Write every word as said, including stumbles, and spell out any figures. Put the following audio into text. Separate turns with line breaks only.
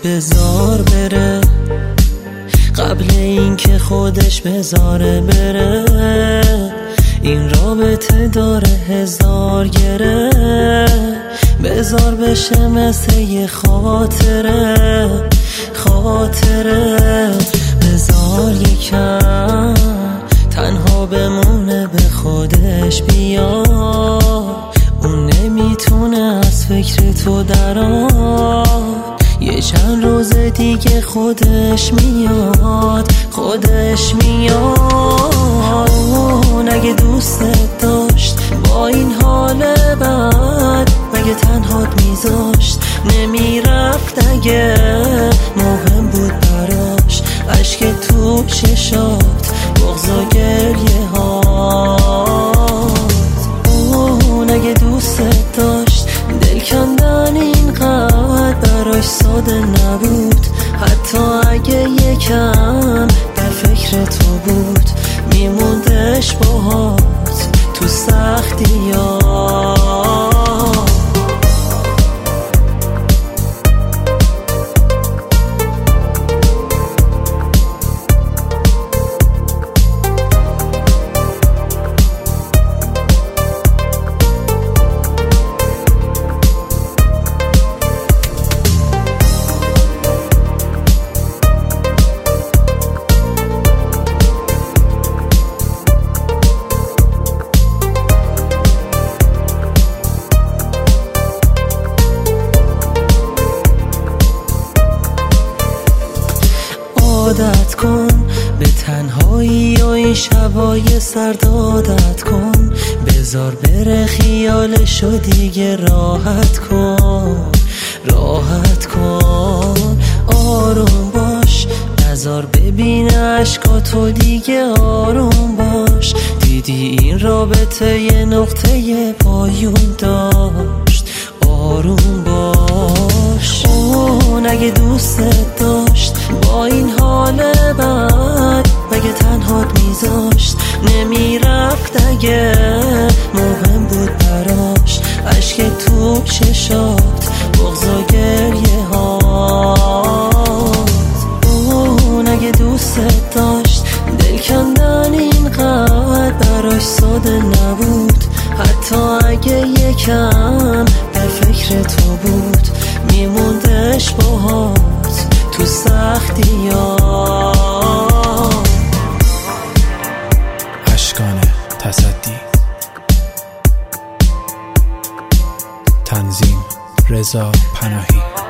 بذار بره قبل این که خودش بذاره بره. این رابطه داره هزار گره، بذار بشه مثل یه خاطره خاطره. بذار یکم تنها بمونه به خودش بیا، اون نمیتونه از فکر تو درآ. یه چند روز دیگه خودش میاد خودش میاد. اون اگه دوستت داشت با این حال بد، مگه تنهات میذاشت نمیرفت؟ اگه مهم بود براش عشق تو چشات، بغض و گریه هات. اون اگه دوستت داشت دل کندن اینقدر براش ساده نبود. حتی اگه یکم در فکر تو بود، میموندش باهات تو سختی ها. عادت کن به تنهایی و این شبای سرد، عادت کن بذار بره خیالشو دیگه، راحت کن راحت کن. آروم باش نذار ببینه عشقاتو دیگه، آروم باش. دیدی این رابطه یه نقطه پایون داشت، آروم باش. اون اگه دوستت داشت با این حال بد، مگه تنهات میذاشت نمیرفت؟ اگه مهم بود براش عشق تو چشات، بغض و گریه هات. اون اگه دوستت داشت دل کندن اینقدر براش ساده نبود. حتی اگه یکم در فکر تو بود، میموندش باهات تو سختی ها.
اشکان تصدی، تنظیم رضا پناهی.